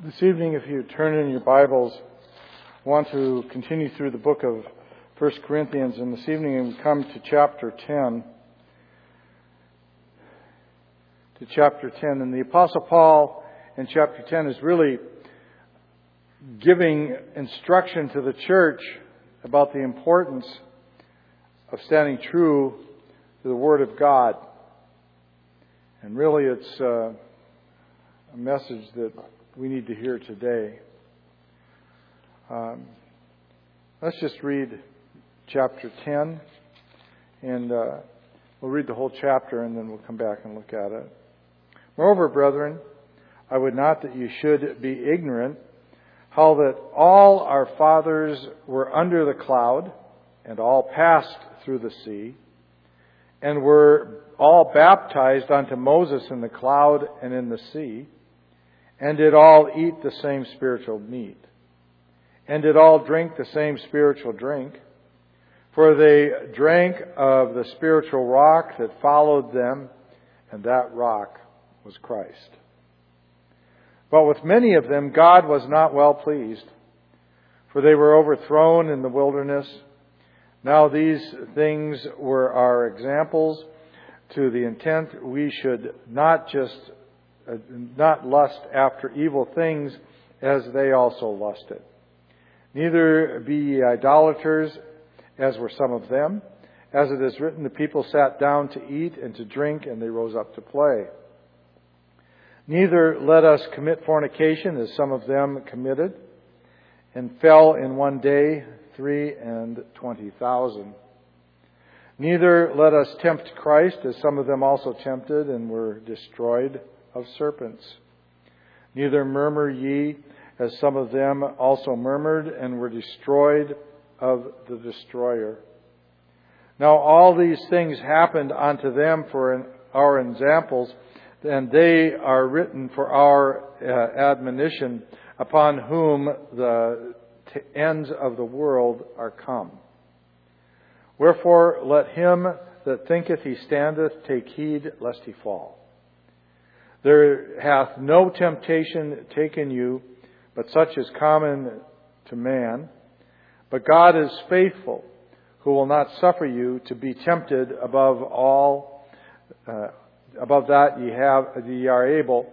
This evening, if you turn in your Bibles, I want to continue through the book of 1 Corinthians, and this evening we come to chapter 10. And the Apostle Paul in chapter 10 is really giving instruction to the church about the importance of standing true to the Word of God. And really it's a message that we need to hear today. Let's just read chapter 10, and we'll read the whole chapter and then we'll come back and look at it. Moreover, brethren, I would not that you should be ignorant how that all our fathers were under the cloud, and all passed through the sea, and were all baptized unto Moses in the cloud and in the sea, and did all eat the same spiritual meat, and did all drink the same spiritual drink, for they drank of the spiritual rock that followed them, and that rock was Christ. But with many of them God was not well pleased, for they were overthrown in the wilderness. Now these things were our examples, to the intent we should not lust after evil things as they also lusted. Neither be ye idolaters, as were some of them. As it is written, the people sat down to eat and to drink, and they rose up to play. Neither let us commit fornication, as some of them committed, and fell in one day 23,000. Neither let us tempt Christ, as some of them also tempted, and were destroyed of serpents. Neither murmur ye, as some of them also murmured, and were destroyed of the destroyer. Now all these things happened unto them for our examples, and they are written for our admonition, upon whom the ends of the world are come. Wherefore let him that thinketh he standeth take heed lest he fall. There hath no temptation taken you, but such is common to man. But God is faithful, who will not suffer you to be tempted above that ye are able,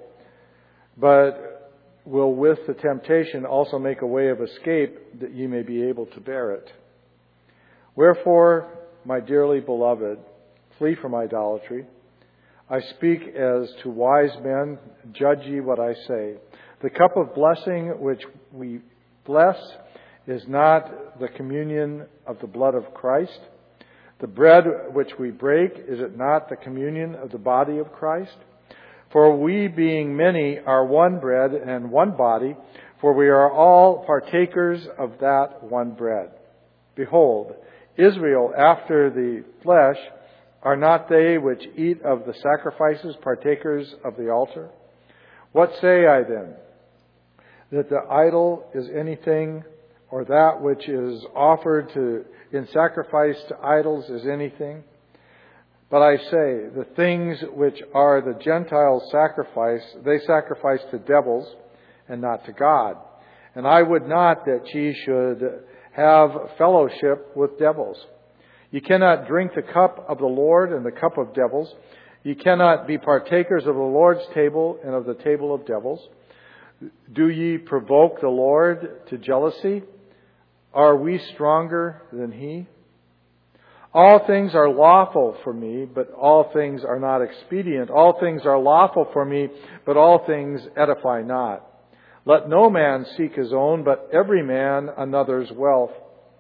but will with the temptation also make a way of escape, that ye may be able to bear it. Wherefore, my dearly beloved, flee from idolatry. I speak as to wise men, judge ye what I say. The cup of blessing which we bless is not the communion of the blood of Christ. The bread which we break, is it not the communion of the body of Christ? For we, being many, are one bread and one body, for we are all partakers of that one bread. Behold, Israel after the flesh, are not they which eat of the sacrifices partakers of the altar? What say I then? That the idol is anything, or that which is offered in sacrifice to idols is anything? But I say, the things which are the Gentiles' sacrifice, they sacrifice to devils, and not to God. And I would not that ye should have fellowship with devils. Ye cannot drink the cup of the Lord and the cup of devils. Ye cannot be partakers of the Lord's table and of the table of devils. Do ye provoke the Lord to jealousy? Are we stronger than He? All things are lawful for me, but all things are not expedient. All things are lawful for me, but all things edify not. Let no man seek his own, but every man another's wealth.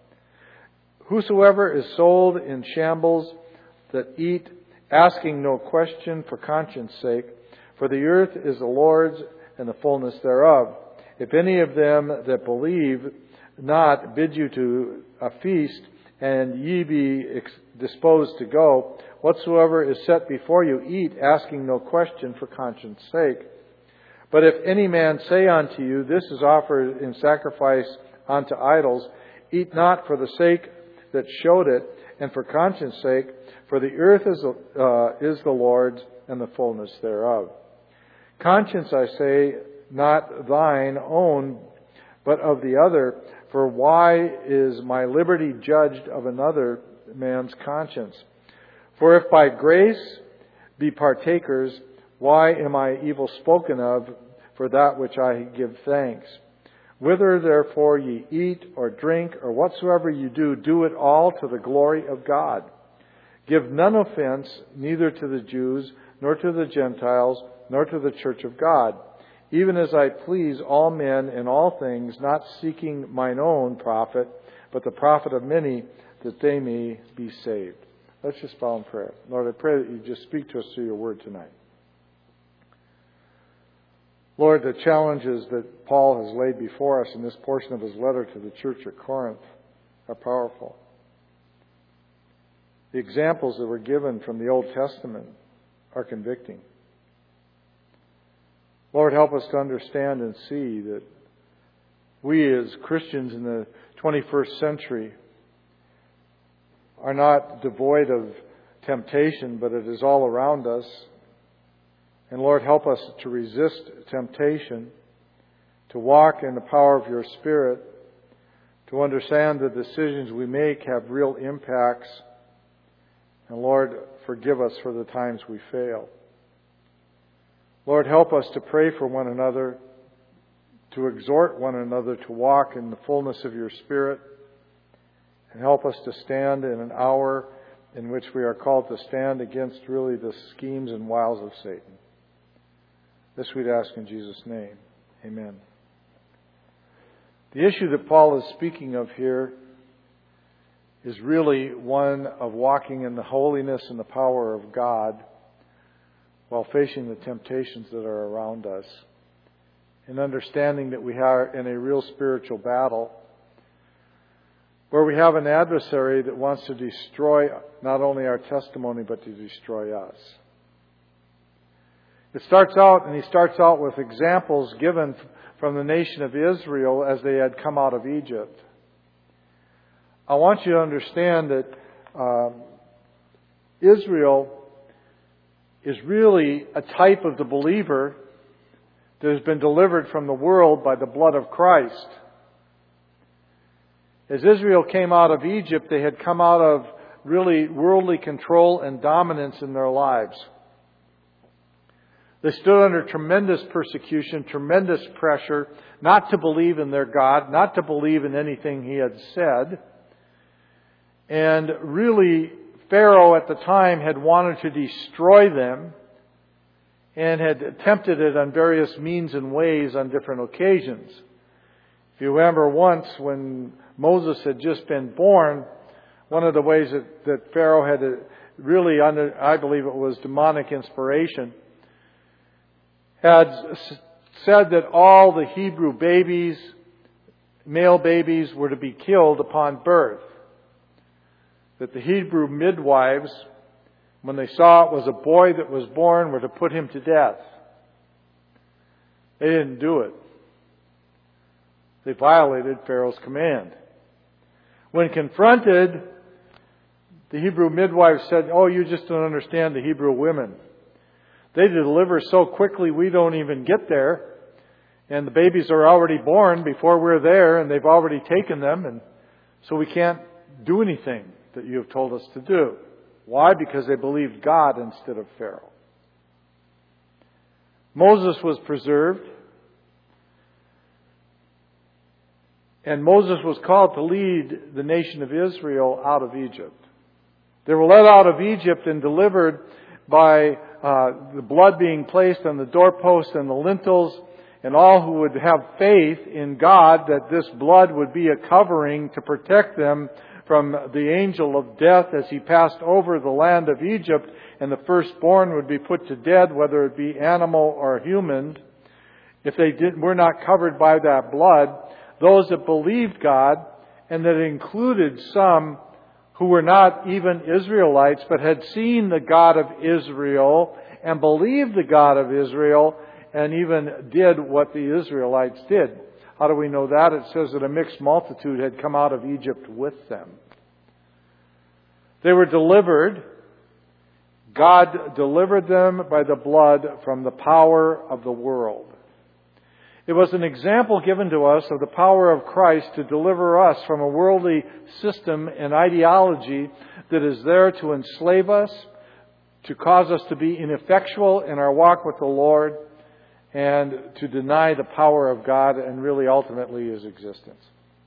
Whosoever is sold in shambles that eat, asking no question for conscience sake, for the earth is the Lord's and the fullness thereof. If any of them that believe not bid you to a feast, and ye be disposed to go, whatsoever is set before you, eat, asking no question for conscience sake. But if any man say unto you, this is offered in sacrifice unto idols, eat not for the sake that showed it, and for conscience sake, for the earth is the Lord's, and the fullness thereof. Conscience, I say, not thine own, but of the other. For why is my liberty judged of another man's conscience? For if by grace be partakers, why am I evil spoken of for that which I give thanks? Whither therefore ye eat or drink or whatsoever ye do, do it all to the glory of God. Give none offense, neither to the Jews, nor to the Gentiles, nor to the church of God, even as I please all men in all things, not seeking mine own profit, but the profit of many, that they may be saved. Let's just bow in prayer. Lord, I pray that you just speak to us through your word tonight. Lord, the challenges that Paul has laid before us in this portion of his letter to the church at Corinth are powerful. The examples that were given from the Old Testament are convicting. Lord, help us to understand and see that we as Christians in the 21st century are not devoid of temptation, but it is all around us. And Lord, help us to resist temptation, to walk in the power of your Spirit, to understand the decisions we make have real impacts. And Lord, forgive us for the times we fail. Lord, help us to pray for one another, to exhort one another to walk in the fullness of your Spirit, and help us to stand in an hour in which we are called to stand against really the schemes and wiles of Satan. This we'd ask in Jesus' name. Amen. The issue that Paul is speaking of here is really one of walking in the holiness and the power of God while facing the temptations that are around us, and understanding that we are in a real spiritual battle where we have an adversary that wants to destroy not only our testimony but to destroy us. He starts out with examples given from the nation of Israel as they had come out of Egypt. I want you to understand that Israel is really a type of the believer that has been delivered from the world by the blood of Christ. As Israel came out of Egypt, they had come out of really worldly control and dominance in their lives. They stood under tremendous persecution, tremendous pressure, not to believe in their God, not to believe in anything He had said. And really, Pharaoh at the time had wanted to destroy them and had attempted it on various means and ways on different occasions. If you remember once when Moses had just been born, one of the ways that Pharaoh had really, under, I believe it was demonic inspiration, had said that all the Hebrew babies, male babies, were to be killed upon birth. That the Hebrew midwives, when they saw it was a boy that was born, were to put him to death. They didn't do it. They violated Pharaoh's command. When confronted, the Hebrew midwives said, "Oh, you just don't understand the Hebrew women. They deliver so quickly we don't even get there. And the babies are already born before we're there, and they've already taken them, and so we can't do anything that you have told us to do." Why? Because they believed God instead of Pharaoh. Moses was preserved. And Moses was called to lead the nation of Israel out of Egypt. They were led out of Egypt and delivered by the blood being placed on the doorposts and the lintels, and all who would have faith in God that this blood would be a covering to protect them from the angel of death as he passed over the land of Egypt, and the firstborn would be put to death, whether it be animal or human. If they were not covered by that blood, those that believed God, and that included some who were not even Israelites, but had seen the God of Israel and believed the God of Israel, and even did what the Israelites did. How do we know that? It says that a mixed multitude had come out of Egypt with them. They were delivered. God delivered them by the blood from the power of the world. It was an example given to us of the power of Christ to deliver us from a worldly system and ideology that is there to enslave us, to cause us to be ineffectual in our walk with the Lord, and to deny the power of God and really ultimately His existence.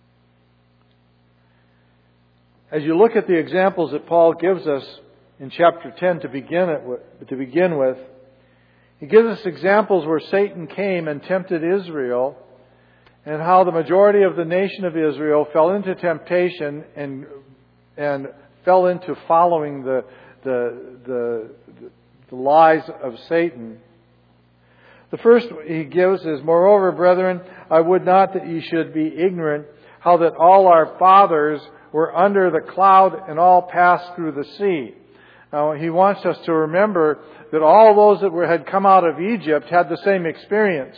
As you look at the examples that Paul gives us in chapter 10 to begin with, he gives us examples where Satan came and tempted Israel, and how the majority of the nation of Israel fell into temptation and fell into following the lies of Satan. The first he gives is, "Moreover, brethren, I would not that ye should be ignorant how that all our fathers were under the cloud and all passed through the sea." Now, he wants us to remember that all those that had come out of Egypt had the same experience.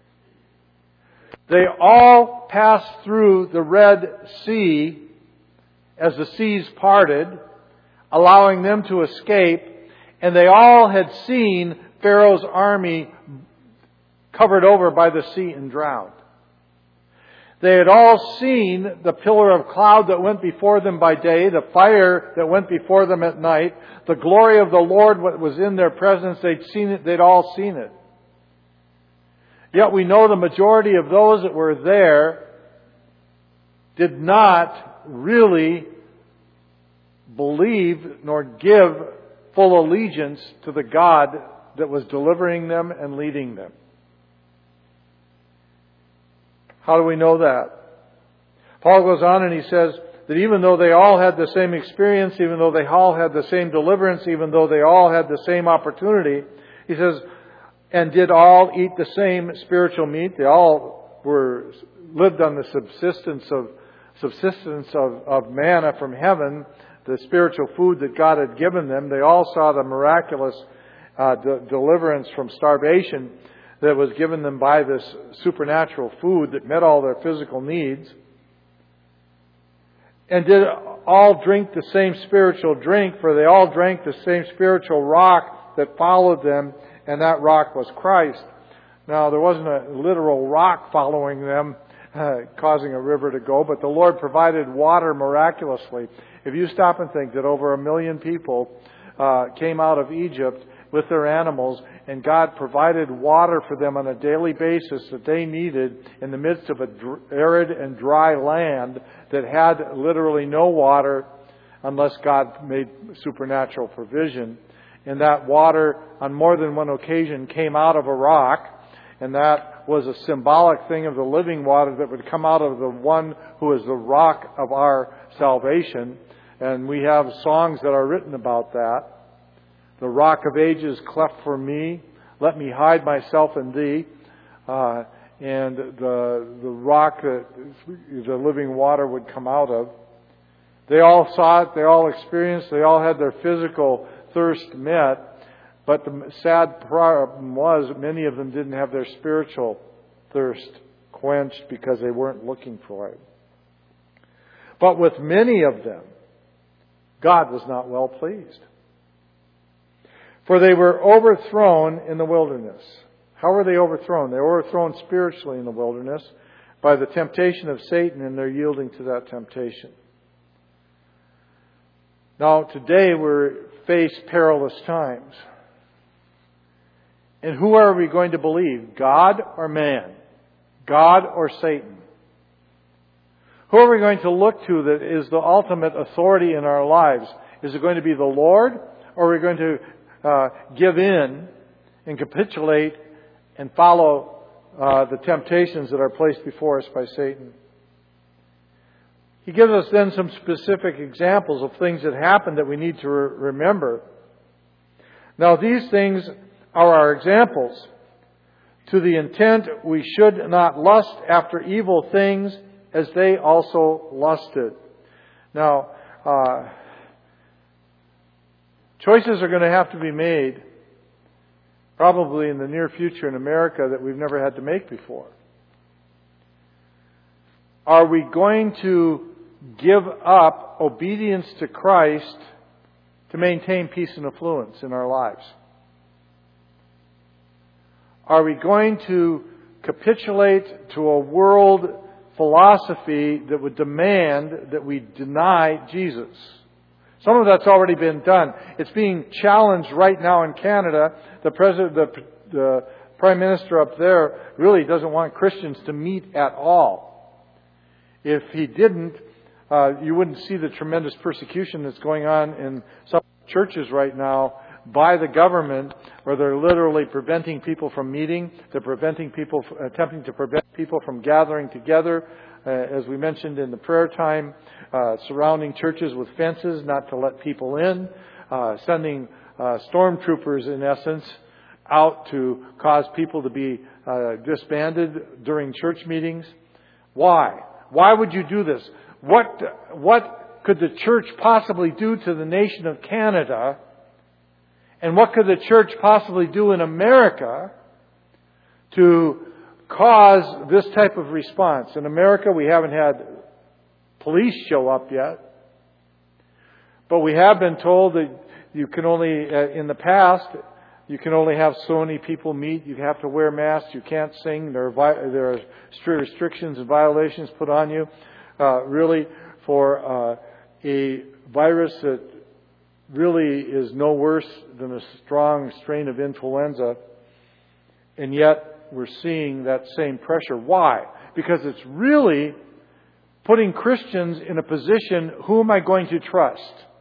They all passed through the Red Sea as the seas parted, allowing them to escape, and they all had seen Pharaoh's army covered over by the sea and drowned. They had all seen the pillar of cloud that went before them by day, the fire that went before them at night, the glory of the Lord what was in their presence. They'd seen it. They'd all seen it. Yet we know the majority of those that were there did not really believe nor give full allegiance to the God that was delivering them and leading them. How do we know that? Paul goes on and he says that even though they all had the same experience, even though they all had the same deliverance, even though they all had the same opportunity, he says, and did all eat the same spiritual meat. They all lived on the subsistence of manna from heaven, the spiritual food that God had given them. They all saw the miraculous deliverance from starvation that was given them by this supernatural food that met all their physical needs. And did all drink the same spiritual drink, for they all drank the same spiritual rock that followed them, and that rock was Christ. Now, there wasn't a literal rock following them, causing a river to go, but the Lord provided water miraculously. If you stop and think that over 1 million people came out of Egypt with their animals, and God provided water for them on a daily basis that they needed in the midst of an arid and dry land that had literally no water unless God made supernatural provision. And that water, on more than one occasion, came out of a rock, and that was a symbolic thing of the living water that would come out of the one who is the rock of our salvation. And we have songs that are written about that. The rock of ages cleft for me, let me hide myself in thee. And the rock that the living water would come out of. They all saw it, they all experienced, they all had their physical thirst met. But the sad problem was many of them didn't have their spiritual thirst quenched because they weren't looking for it. But with many of them, God was not well pleased. For they were overthrown in the wilderness. How were they overthrown? They were overthrown spiritually in the wilderness by the temptation of Satan and their yielding to that temptation. Now, today we face perilous times. And who are we going to believe? God or man? God or Satan? Who are we going to look to that is the ultimate authority in our lives? Is it going to be the Lord, or are we going to give in and capitulate and follow the temptations that are placed before us by Satan? He gives us then some specific examples of things that happened that we need to remember. Now, these things are our examples, to the intent we should not lust after evil things as they also lusted. Now, choices are going to have to be made, probably in the near future in America, that we've never had to make before. Are we going to give up obedience to Christ to maintain peace and affluence in our lives? Are we going to capitulate to a world philosophy that would demand that we deny Jesus. Some of that's already been done. It's being challenged right now in Canada. The Prime Minister up there really doesn't want Christians to meet at all. If he didn't, you wouldn't see the tremendous persecution that's going on in some churches right now by the government, where they're literally preventing people from meeting. They're attempting to prevent people from gathering together, as we mentioned in the prayer time, surrounding churches with fences not to let people in, sending stormtroopers, in essence, out to cause people to be disbanded during church meetings. Why? Why would you do this? What could the church possibly do to the nation of Canada? And what could the church possibly do in America to cause this type of response? In America, we haven't had police show up yet. But we have been told that you can only, in the past, you can only have so many people meet. You have to wear masks. You can't sing. There are restrictions and violations put on you, really, for a virus that really is no worse than a strong strain of influenza. And yet, we're seeing that same pressure. Why? Because it's really putting Christians in a position, who am I going to trust?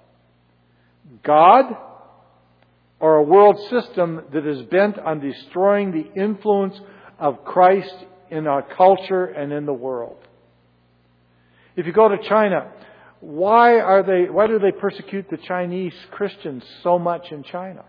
God, or a world system that is bent on destroying the influence of Christ in our culture and in the world? If you go to China, why do they persecute the Chinese Christians so much in China?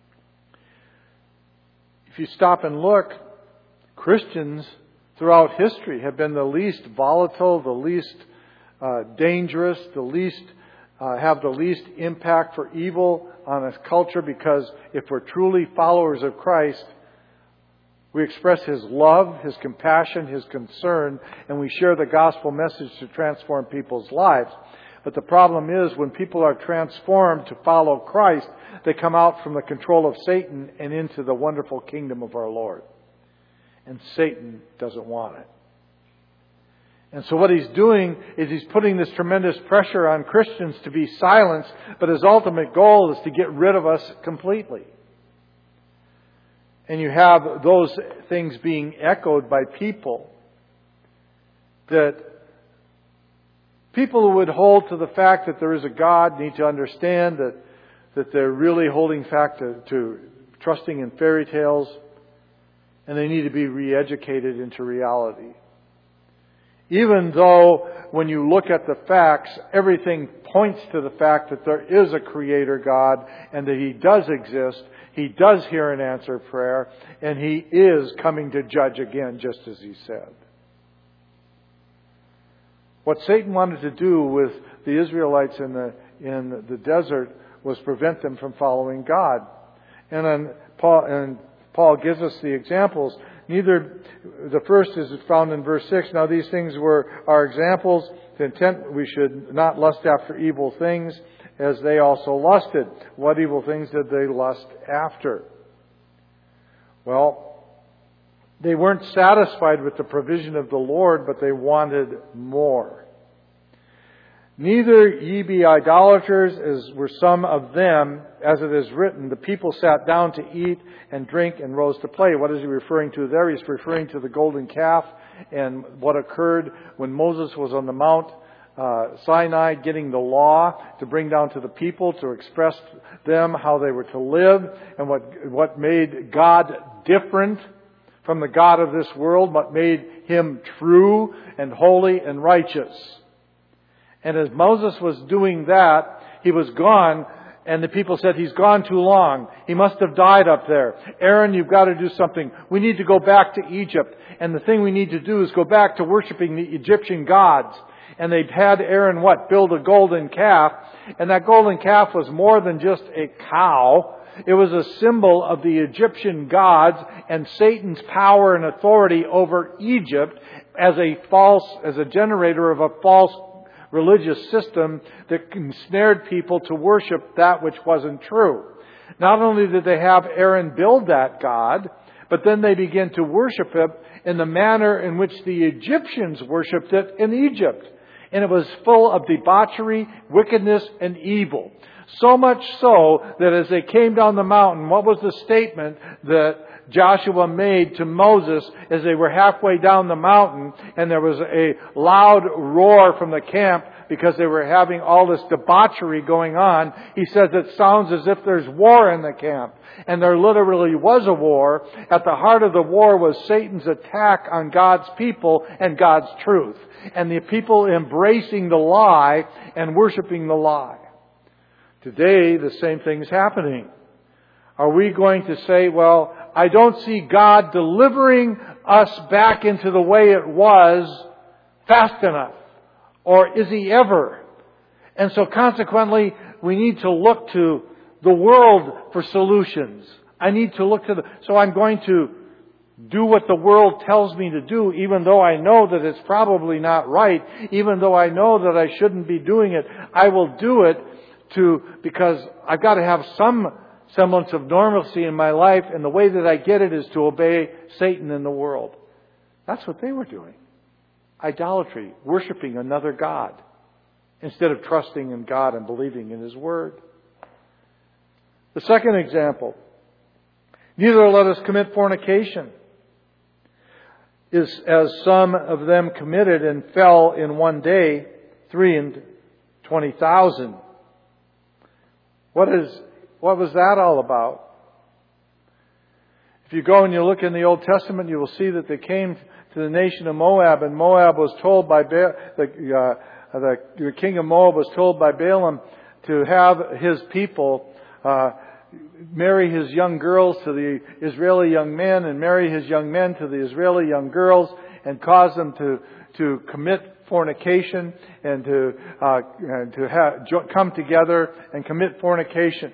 If you stop and look, Christians throughout history have been the least volatile, the least dangerous, have the least impact for evil on a culture, because if we're truly followers of Christ, we express His love, His compassion, His concern, and we share the gospel message to transform people's lives. But the problem is, when people are transformed to follow Christ, they come out from the control of Satan and into the wonderful kingdom of our Lord. And Satan doesn't want it. And so what he's doing is he's putting this tremendous pressure on Christians to be silenced, but his ultimate goal is to get rid of us completely. And you have those things being echoed by people, that people who would hold to the fact that there is a God need to understand that they're really holding fast to trusting in fairy tales, and they need to be re-educated into reality. Even though when you look at the facts, everything points to the fact that there is a Creator God and that He does exist, He does hear and answer prayer, and He is coming to judge again, just as He said. What Satan wanted to do with the Israelites in the desert was prevent them from following God. And Paul gives us the examples. The first is found in verse 6. Now these things were our examples. The intent, we should not lust after evil things, as they also lusted. What evil things did they lust after? Well, they weren't satisfied with the provision of the Lord, but they wanted more. Neither ye be idolaters, as were some of them, as it is written, the people sat down to eat and drink and rose to play. What is he referring to there? He's referring to the golden calf and what occurred when Moses was on the Mount Sinai getting the law to bring down to the people, to express them how they were to live, and what made God different from the God of this world, what made Him true and holy and righteous. And as Moses was doing that, he was gone, and the people said, he's gone too long. He must have died up there. Aaron, you've got to do something. We need to go back to Egypt. And the thing we need to do is go back to worshiping the Egyptian gods. And they'd had Aaron, build a golden calf. And that golden calf was more than just a cow. It was a symbol of the Egyptian gods and Satan's power and authority over Egypt as a generator of a false religious system that ensnared people to worship that which wasn't true. Not only did they have Aaron build that god, But then they begin to worship it in the manner in which the Egyptians worshipped it in Egypt. And it was full of debauchery, wickedness, and evil. So much so that as they came down the mountain, what was the statement that Joshua made to Moses as they were halfway down the mountain, and there was a loud roar from the camp because they were having all this debauchery going on? He says it sounds as if there's war in the camp. And there literally was a war. At the heart of the war was Satan's attack on God's people and God's truth. And the people embracing the lie and worshiping the lie. Today, the same thing's happening. Are we going to say, well, I don't see God delivering us back into the way it was fast enough? Or is He ever? And so consequently, we need to look to the world for solutions. I need to look to so I'm going to do what the world tells me to do, even though I know that it's probably not right, even though I know that I shouldn't be doing it. I will do it because I've got to have some semblance of normalcy in my life, and the way that I get it is to obey Satan in the world. That's what they were doing. Idolatry, worshiping another god, instead of trusting in God and believing in His Word. The second example, neither let us commit fornication, is as some of them committed and fell in one day, 320,000. What was that all about? If you go and you look in the Old Testament, you will see that they came to the nation of Moab, and Moab was told by the king of Moab was told by Balaam to have his people marry his young girls to the Israeli young men, and marry his young men to the Israeli young girls, and cause them to commit fornication and to come together and commit fornication.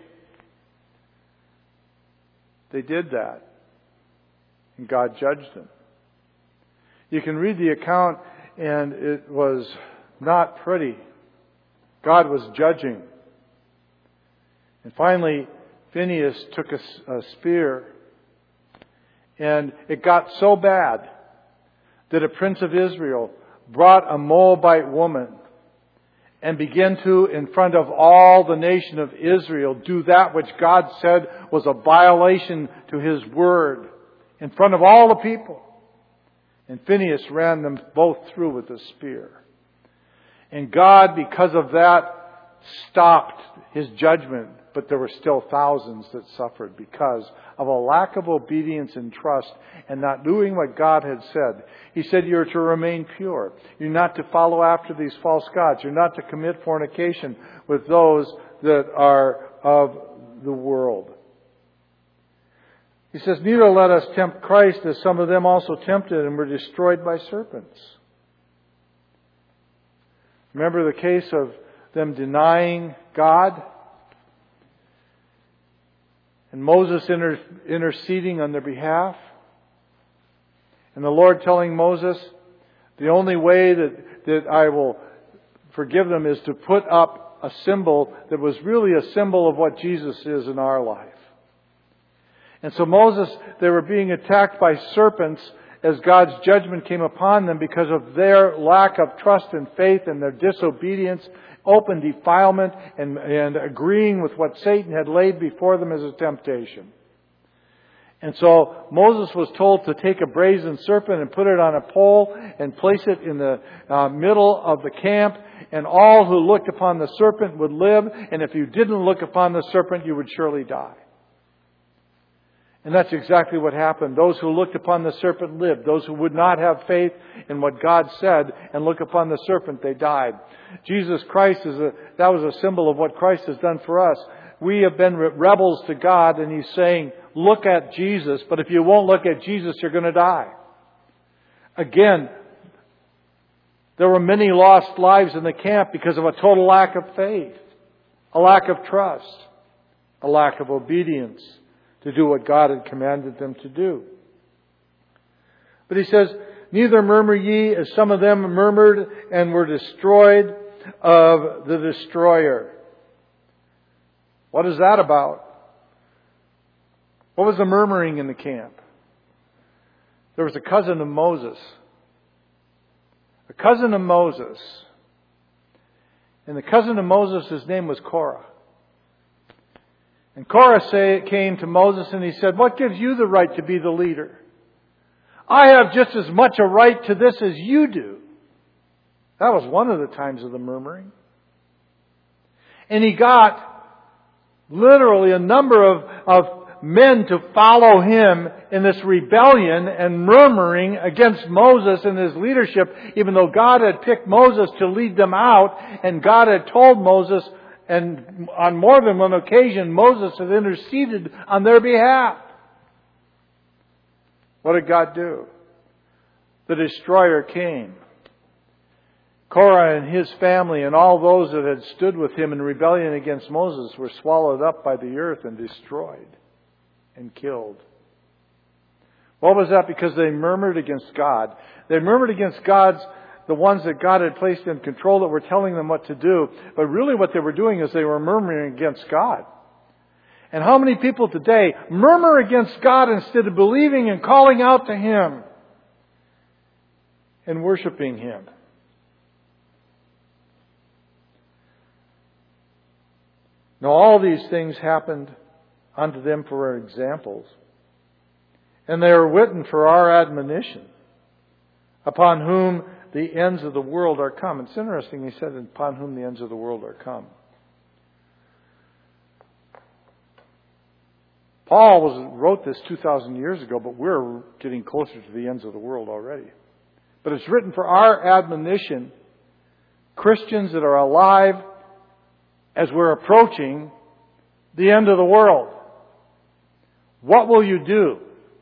They did that, and God judged them. You can read the account, and it was not pretty. God was judging. And finally, Phinehas took a spear, and it got so bad that a prince of Israel brought a Moabite woman and began to, in front of all the nation of Israel, do that which God said was a violation to His Word in front of all the people. And Phinehas ran them both through with a spear. And God, because of that, stopped His judgment. But there were still thousands that suffered because of a lack of obedience and trust and not doing what God had said. He said you're to remain pure. You're not to follow after these false gods. You're not to commit fornication with those that are of the world. He says, neither let us tempt Christ, as some of them also tempted and were destroyed by serpents. Remember the case of them denying God? And Moses interceding on their behalf. And the Lord telling Moses, the only way that I will forgive them is to put up a symbol that was really a symbol of what Jesus is in our life. And so they were being attacked by serpents as God's judgment came upon them because of their lack of trust and faith and their disobedience, open defilement, and agreeing with what Satan had laid before them as a temptation. And so Moses was told to take a brazen serpent and put it on a pole and place it in the middle of the camp, and all who looked upon the serpent would live, and if you didn't look upon the serpent, you would surely die. And that's exactly what happened. Those who looked upon the serpent lived. Those who would not have faith in what God said and look upon the serpent, they died. Jesus Christ that was a symbol of what Christ has done for us. We have been rebels to God, and He's saying, look at Jesus, but if you won't look at Jesus, you're going to die. Again, there were many lost lives in the camp because of a total lack of faith, a lack of trust, a lack of obedience to do what God had commanded them to do. But He says, neither murmur ye, as some of them murmured and were destroyed of the destroyer. What is that about? What was the murmuring in the camp? There was a cousin of Moses. A cousin of Moses. And the cousin of Moses, his name was Korah. And Korah came to Moses and he said, "What gives you the right to be the leader? I have just as much a right to this as you do." That was one of the times of the murmuring. And he got literally a number of men to follow him in this rebellion and murmuring against Moses and his leadership, even though God had picked Moses to lead them out, and God had told Moses, and on more than one occasion, Moses had interceded on their behalf. What did God do? The destroyer came. Korah and his family and all those that had stood with him in rebellion against Moses were swallowed up by the earth and destroyed and killed. What was that? Because they murmured against God. They murmured against the ones that God had placed in control that were telling them what to do. But really what they were doing is they were murmuring against God. And how many people today murmur against God instead of believing and calling out to Him and worshiping Him? Now all these things happened unto them for examples, and they are written for our admonition, upon whom the ends of the world are come. It's interesting, he said, upon whom the ends of the world are come. Paul wrote this 2,000 years ago, but we're getting closer to the ends of the world already. But it's written for our admonition, Christians that are alive as we're approaching the end of the world. What will you do?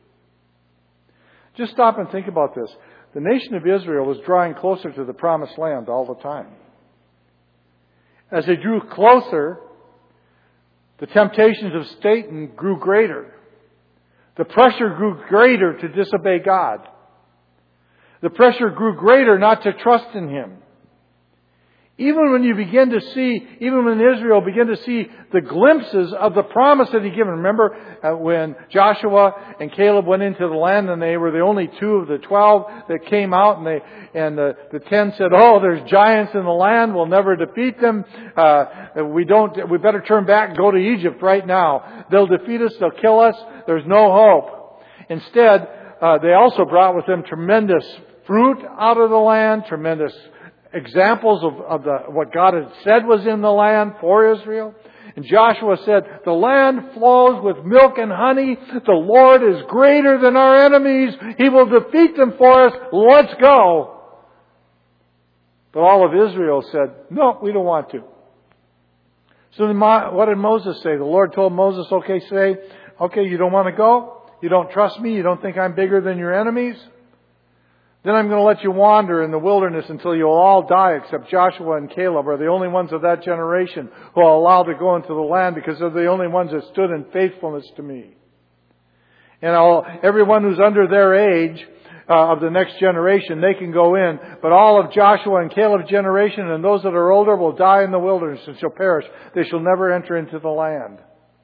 Just stop and think about this. The nation of Israel was drawing closer to the promised land all the time. As they drew closer, the temptations of Satan grew greater. The pressure grew greater to disobey God. The pressure grew greater not to trust in Him. Even when Israel began to see the glimpses of the promise that He given. Remember when Joshua and Caleb went into the land and they were the only 2 of the 12 that came out, and the 10 said, "Oh, there's giants in the land. We'll never defeat them. We better turn back and go to Egypt right now. They'll defeat us. They'll kill us. There's no hope." Instead, they also brought with them tremendous fruit out of the land, tremendous examples of what God had said was in the land for Israel. And Joshua said, "The land flows with milk and honey. The Lord is greater than our enemies. He will defeat them for us. Let's go." But all of Israel said, "No, we don't want to." So then what did Moses say? The Lord told Moses, okay, you don't want to go? You don't trust me? You don't think I'm bigger than your enemies? Then I'm going to let you wander in the wilderness until you'll all die, except Joshua and Caleb are the only ones of that generation who are allowed to go into the land, because they're the only ones that stood in faithfulness to me. And everyone who's under their age of the next generation, they can go in. But all of Joshua and Caleb's generation and those that are older will die in the wilderness and shall perish. They shall never enter into the land.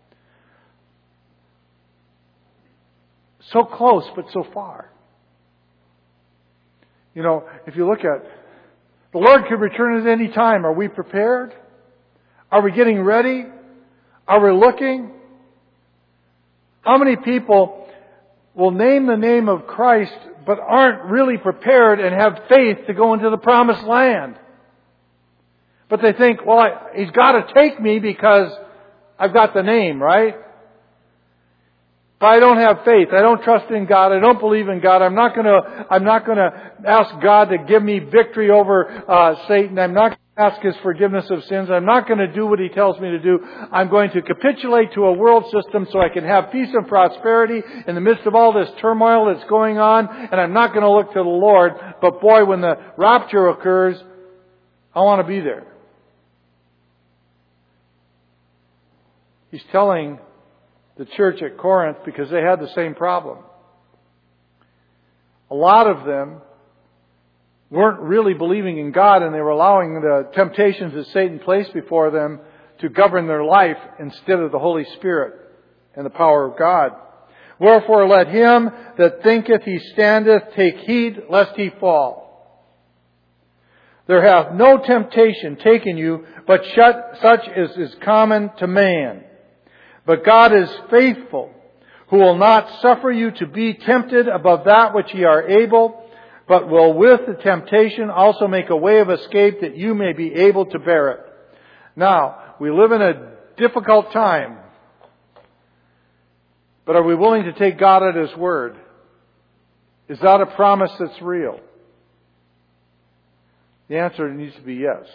So close, but so far. You know, if you look at, the Lord could return at any time. Are we prepared? Are we getting ready? Are we looking? How many people will name the name of Christ but aren't really prepared and have faith to go into the promised land? But they think, well, He's got to take me because I've got the name, right? But I don't have faith. I don't trust in God. I don't believe in God. I'm not going to ask God to give me victory over Satan. I'm not going to ask His forgiveness of sins. I'm not going to do what He tells me to do. I'm going to capitulate to a world system so I can have peace and prosperity in the midst of all this turmoil that's going on. And I'm not going to look to the Lord. But boy, when the rapture occurs, I want to be there. He's telling the church at Corinth, because they had the same problem. A lot of them weren't really believing in God, and they were allowing the temptations that Satan placed before them to govern their life instead of the Holy Spirit and the power of God. Wherefore let him that thinketh he standeth take heed lest he fall. There hath no temptation taken you, but such as is common to man. But God is faithful, who will not suffer you to be tempted above that which ye are able, but will with the temptation also make a way of escape that you may be able to bear it. Now, we live in a difficult time. But are we willing to take God at His word? Is that a promise that's real? The answer needs to be yes.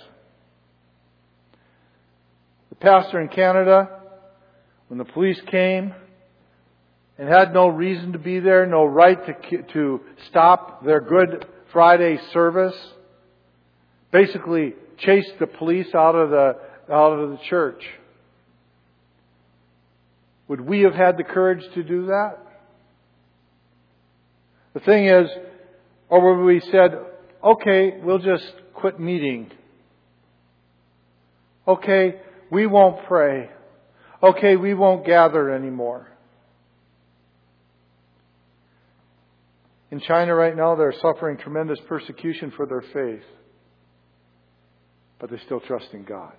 The pastor in Canada, when the police came and had no reason to be there, no right to stop their Good Friday service, basically chased the police out of the church. Would we have had the courage to do that? The thing is, or would we said, okay, we'll just quit meeting. Okay, we won't pray. Okay, we won't gather anymore. In China right now, they're suffering tremendous persecution for their faith. But they still trust in God.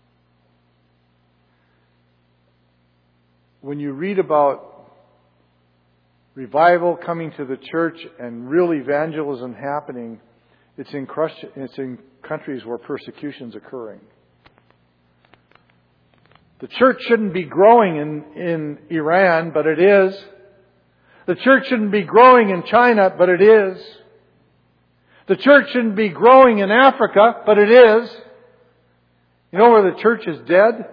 When you read about revival coming to the church and real evangelism happening, it's in countries where persecution's occurring. The church shouldn't be growing in Iran, but it is. The church shouldn't be growing in China, but it is. The church shouldn't be growing in Africa, but it is. You know where the church is dead?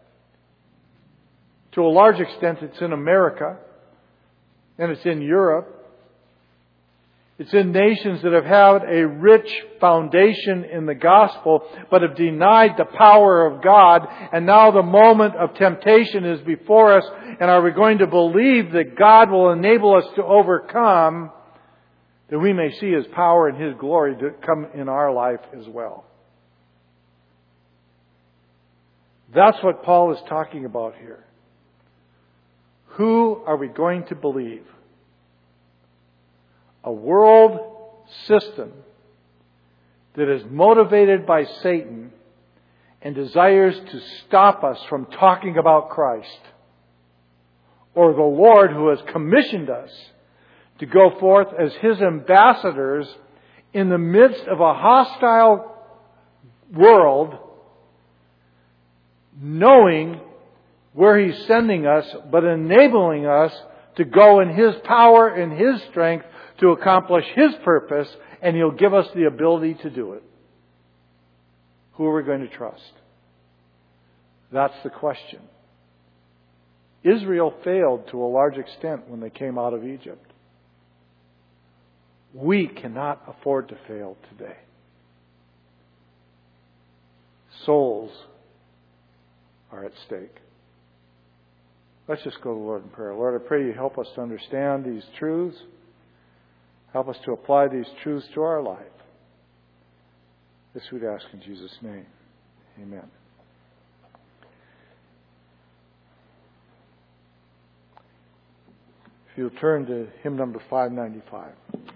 To a large extent, it's in America, and it's in Europe. It's in nations that have had a rich foundation in the gospel, but have denied the power of God. And now the moment of temptation is before us. And are we going to believe that God will enable us to overcome, that we may see His power and His glory to come in our life as well? That's what Paul is talking about here. Who are we going to believe? A world system that is motivated by Satan and desires to stop us from talking about Christ, or the Lord who has commissioned us to go forth as His ambassadors in the midst of a hostile world, knowing where He's sending us, but enabling us to go in His power and His strength to accomplish His purpose, and He'll give us the ability to do it. Who are we going to trust? That's the question. Israel failed to a large extent when they came out of Egypt. We cannot afford to fail today. Souls are at stake. Let's just go to the Lord in prayer. Lord, I pray You help us to understand these truths. Help us to apply these truths to our life. This we'd ask in Jesus' name. Amen. If you'll turn to hymn number 595.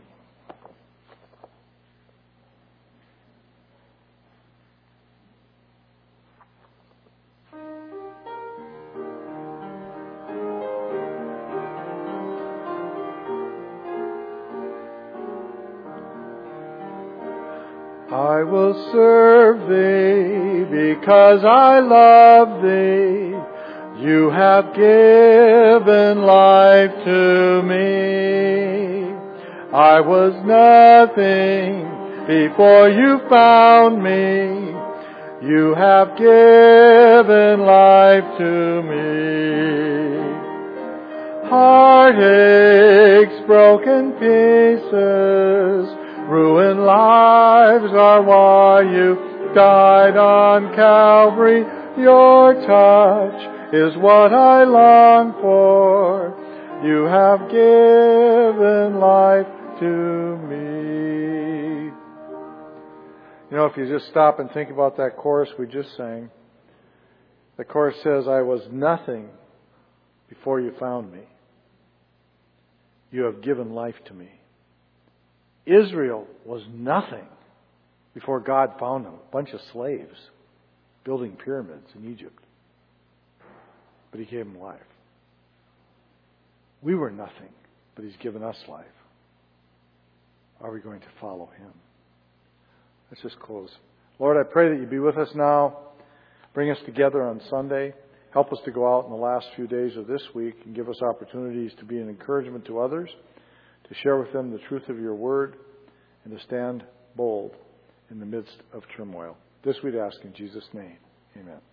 I will serve Thee because I love Thee. You have given life to me. I was nothing before You found me. You have given life to me. Heartaches, broken pieces, ruined lives are why You died on Calvary. Your touch is what I long for. You have given life to me. You know, if you just stop and think about that chorus we just sang, the chorus says, I was nothing before You found me. you have given life to me. Israel was nothing before God found them. A bunch of slaves building pyramids in Egypt. But He gave them life. We were nothing, but He's given us life. Are we going to follow Him? Let's just close. Lord, I pray that You be with us now. Bring us together on Sunday. Help us to go out in the last few days of this week and give us opportunities to be an encouragement to others, to share with them the truth of Your Word, and to stand bold in the midst of turmoil. This we'd ask in Jesus' name. Amen.